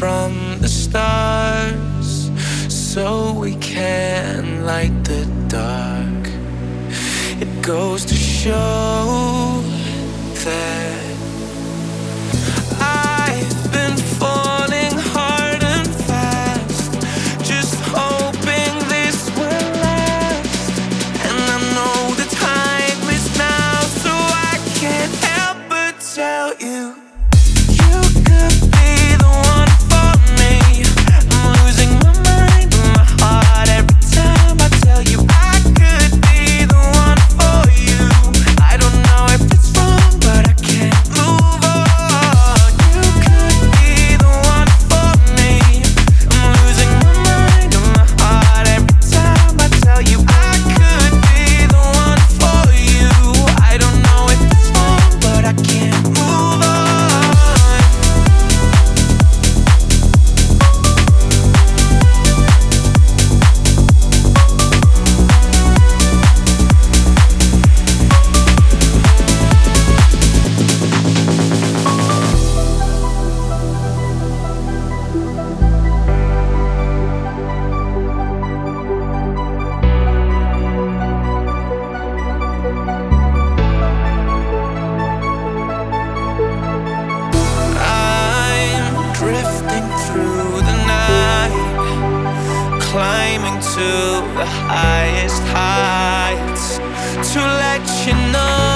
from the stars so we can light the dark. It goes to show that I've been falling hard and fast, just hoping this will last. And I know the time is now, so I can't help but tell you, you could be the one for me. I'm losing my mind and my heart every time I tell you I could be the one for you. I don't know if it's wrong, but I can't move on. You could be the one for me. I'm losing my mind and my heart every time I tell you I could be the one for you. I don't know if it's wrong, but I can't move on. I'm drifting through the night, climbing to the highest heights to let you know